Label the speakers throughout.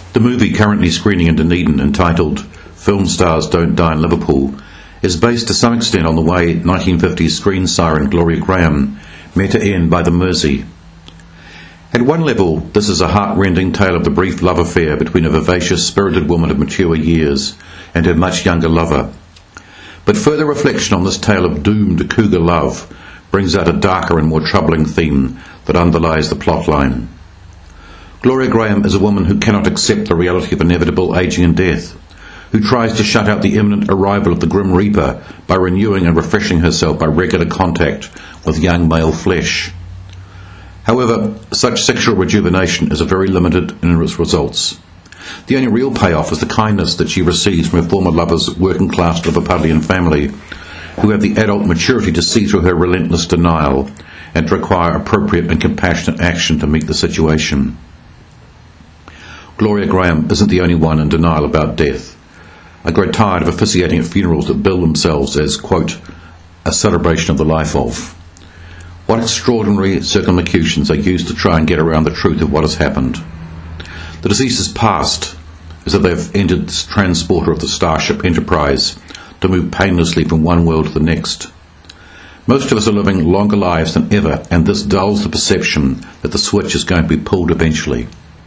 Speaker 1: The movie currently screening in Dunedin, entitled Film Stars Don't Die in Liverpool, is based to some extent on the way 1950s screen siren Gloria Graham met her end by the Mersey. At one level, this is a heart-rending tale of the brief love affair between a vivacious, spirited woman of mature years and her much younger lover. But further reflection on this tale of doomed cougar love brings out a darker and more troubling theme that underlies the plotline. Gloria Graham is a woman who cannot accept the reality of inevitable aging and death, who tries to shut out the imminent arrival of the Grim Reaper by renewing and refreshing herself by regular contact with young male flesh. However, such sexual rejuvenation is very limited in its results. The only real payoff is the kindness that she receives from her former lover's working-class Liverpudlian family, who have the adult maturity to see through her relentless denial and to require appropriate and compassionate action to meet the situation. Gloria Graham isn't the only one in denial about death. I grow tired of officiating at funerals that bill themselves as, quote, a celebration of the life of. What extraordinary circumlocutions are used to try and get around the truth of what has happened. The deceased is past, as if they have entered the transporter of the Starship Enterprise to move painlessly from one world to the next. Most of us are living longer lives than ever, and this dulls the perception that the switch is going to be pulled eventually.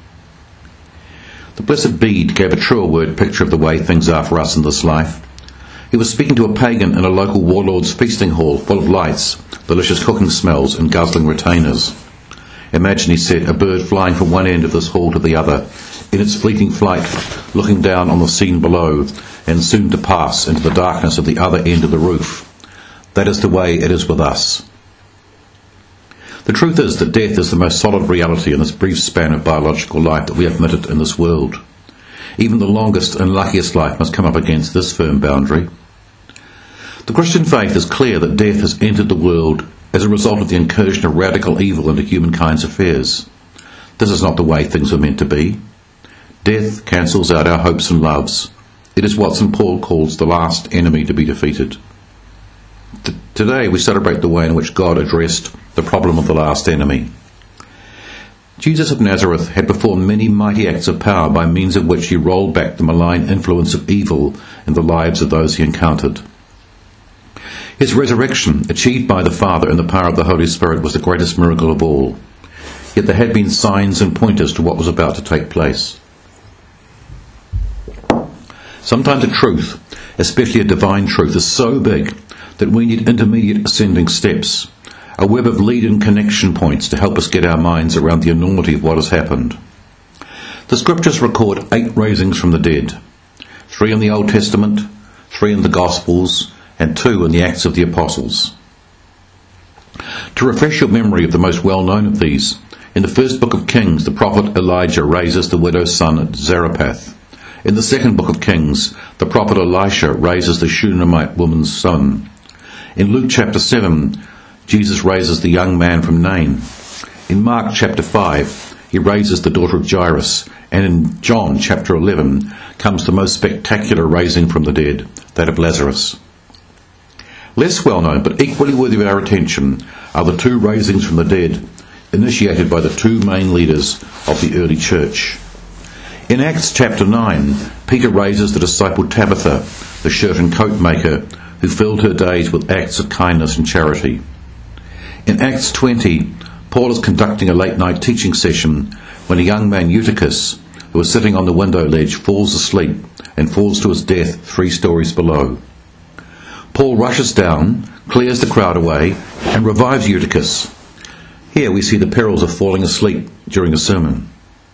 Speaker 1: The Blessed Bede gave a truer word picture of the way things are for us in this life. He was speaking to a pagan in a local warlord's feasting hall full of lights, delicious cooking smells and guzzling retainers. Imagine, he said, a bird flying from one end of this hall to the other, in its fleeting flight, looking down on the scene below, and soon to pass into the darkness of the other end of the roof. That is the way it is with us. The truth is that death is the most solid reality in this brief span of biological life that we have permitted in this world. Even the longest and luckiest life must come up against this firm boundary. The Christian faith is clear that death has entered the world as a result of the incursion of radical evil into humankind's affairs. This is not the way things were meant to be. Death cancels out our hopes and loves. It is what St. Paul calls the last enemy to be defeated. Today we celebrate the way in which God addressed the problem of the last enemy. Jesus of Nazareth had performed many mighty acts of power by means of which he rolled back the malign influence of evil in the lives of those he encountered. His resurrection, achieved by the Father in the power of the Holy Spirit, was the greatest miracle of all. Yet there had been signs and pointers to what was about to take place. Sometimes a truth, especially a divine truth, is so big that we need intermediate ascending steps, a web of lead-in connection points to help us get our minds around the enormity of what has happened. The Scriptures record 8 raisings from the dead, 3 in the Old Testament, 3 in the Gospels, and 2 in the Acts of the Apostles. To refresh your memory of the most well-known of these, in the first book of Kings, the prophet Elijah raises the widow's son at Zarephath. In the second book of Kings, the prophet Elisha raises the Shunammite woman's son. In Luke chapter 7, Jesus raises the young man from Nain. In Mark chapter 5, he raises the daughter of Jairus. And in John chapter 11 comes the most spectacular raising from the dead, that of Lazarus. Less well known, but equally worthy of our attention, are the 2 raisings from the dead, initiated by the 2 main leaders of the early church. In Acts chapter 9, Peter raises the disciple Tabitha, the shirt and coat maker, who filled her days with acts of kindness and charity. In Acts 20, Paul is conducting a late-night teaching session when a young man, Eutychus, who was sitting on the window ledge, falls asleep and falls to his death 3 stories below. Paul rushes down, clears the crowd away, and revives Eutychus. Here we see the perils of falling asleep during a sermon.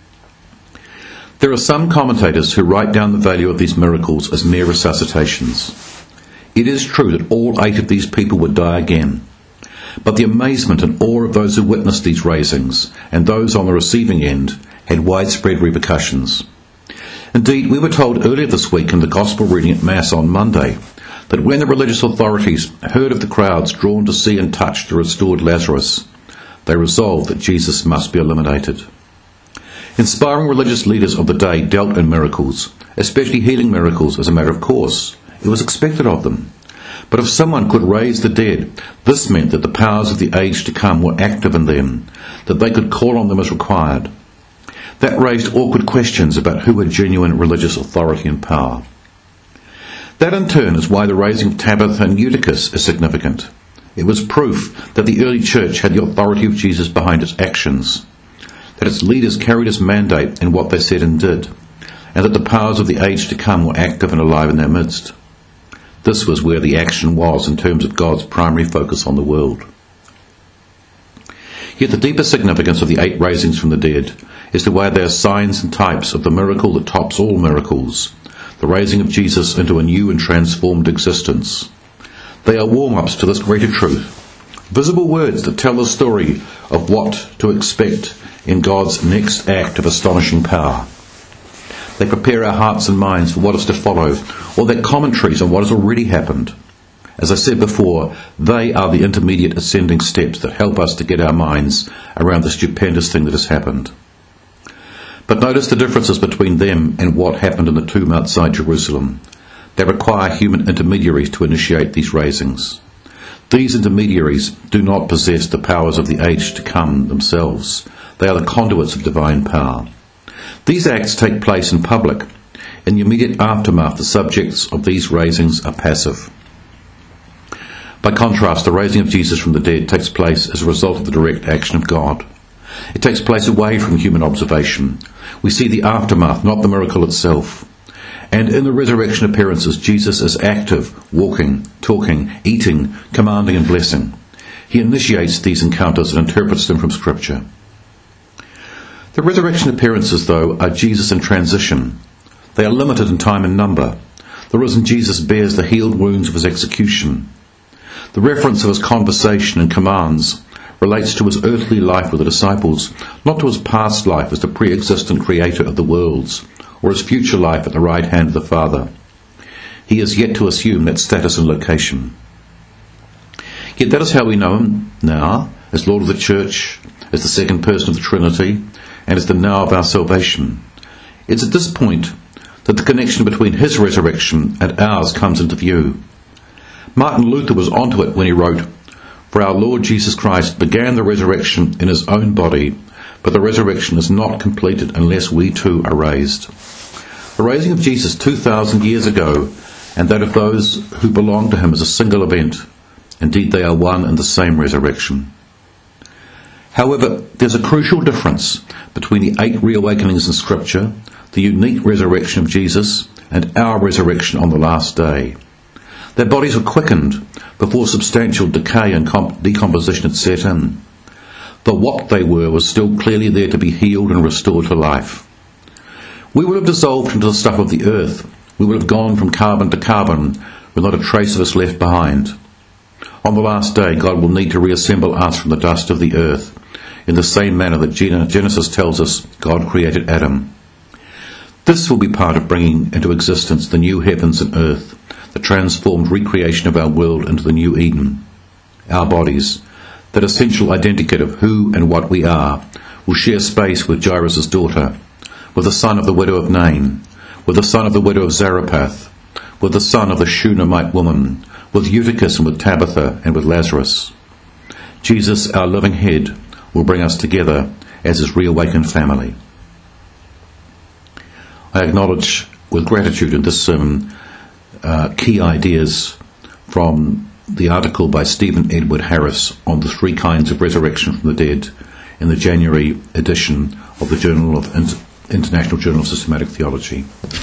Speaker 1: There are some commentators who write down the value of these miracles as mere resuscitations. It is true that all 8 of these people would die again. But the amazement and awe of those who witnessed these raisings, and those on the receiving end, had widespread repercussions. Indeed, we were told earlier this week in the Gospel reading at Mass on Monday that when the religious authorities heard of the crowds drawn to see and touch the restored Lazarus, they resolved that Jesus must be eliminated. Inspiring religious leaders of the day dealt in miracles, especially healing miracles, as a matter of course. It was expected of them. But if someone could raise the dead, this meant that the powers of the age to come were active in them, that they could call on them as required. That raised awkward questions about who had genuine religious authority and power. That in turn is why the raising of Tabitha and Eutychus is significant. It was proof that the early church had the authority of Jesus behind its actions, that its leaders carried his mandate in what they said and did, and that the powers of the age to come were active and alive in their midst. This was where the action was in terms of God's primary focus on the world. Yet the deeper significance of the 8 raisings from the dead is the way they are signs and types of the miracle that tops all miracles, the raising of Jesus into a new and transformed existence. They are warm-ups to this greater truth, visible words that tell the story of what to expect in God's next act of astonishing power. They prepare our hearts and minds for what is to follow, or their commentaries on what has already happened. As I said before, they are the intermediate ascending steps that help us to get our minds around the stupendous thing that has happened. But notice the differences between them and what happened in the tomb outside Jerusalem. They require human intermediaries to initiate these raisings. These intermediaries do not possess the powers of the age to come themselves. They are the conduits of divine power. These acts take place in public. In the immediate aftermath, the subjects of these raisings are passive. By contrast, the raising of Jesus from the dead takes place as a result of the direct action of God. It takes place away from human observation. We see the aftermath, not the miracle itself. And in the resurrection appearances, Jesus is active, walking, talking, eating, commanding and blessing. He initiates these encounters and interprets them from Scripture. The resurrection appearances, though, are Jesus in transition. They are limited in time and number. The risen Jesus bears the healed wounds of his execution. The reference of his conversation and commands relates to his earthly life with the disciples, not to his past life as the pre-existent creator of the worlds, or his future life at the right hand of the Father. He is yet to assume that status and location. Yet that is how we know him now, as Lord of the Church, as the second person of the Trinity, and as the now of our salvation. It's at this point that the connection between his resurrection and ours comes into view. Martin Luther was onto it when he wrote, "For our Lord Jesus Christ began the resurrection in his own body, but the resurrection is not completed unless we too are raised." The raising of Jesus 2,000 years ago and that of those who belong to him is a single event. Indeed, they are one and the same resurrection. However, there's a crucial difference between the 8 reawakenings in Scripture, the unique resurrection of Jesus, and our resurrection on the last day. Their bodies were quickened before substantial decay and decomposition had set in. The what they were was still clearly there to be healed and restored to life. We would have dissolved into the stuff of the earth. We would have gone from carbon to carbon with not a trace of us left behind. On the last day, God will need to reassemble us from the dust of the earth, in the same manner that Genesis tells us God created Adam. This will be part of bringing into existence the new heavens and earth, the transformed recreation of our world into the new Eden. Our bodies, that essential identikit of who and what we are, will share space with Jairus' daughter, with the son of the widow of Nain, with the son of the widow of Zarephath, with the son of the Shunammite woman, with Eutychus and with Tabitha and with Lazarus. Jesus, our living head, will bring us together as his reawakened family. I acknowledge with gratitude in this sermon key ideas from the article by Stephen Edward Harris on the 3 kinds of resurrection from the dead in the January edition of the International Journal of Systematic Theology.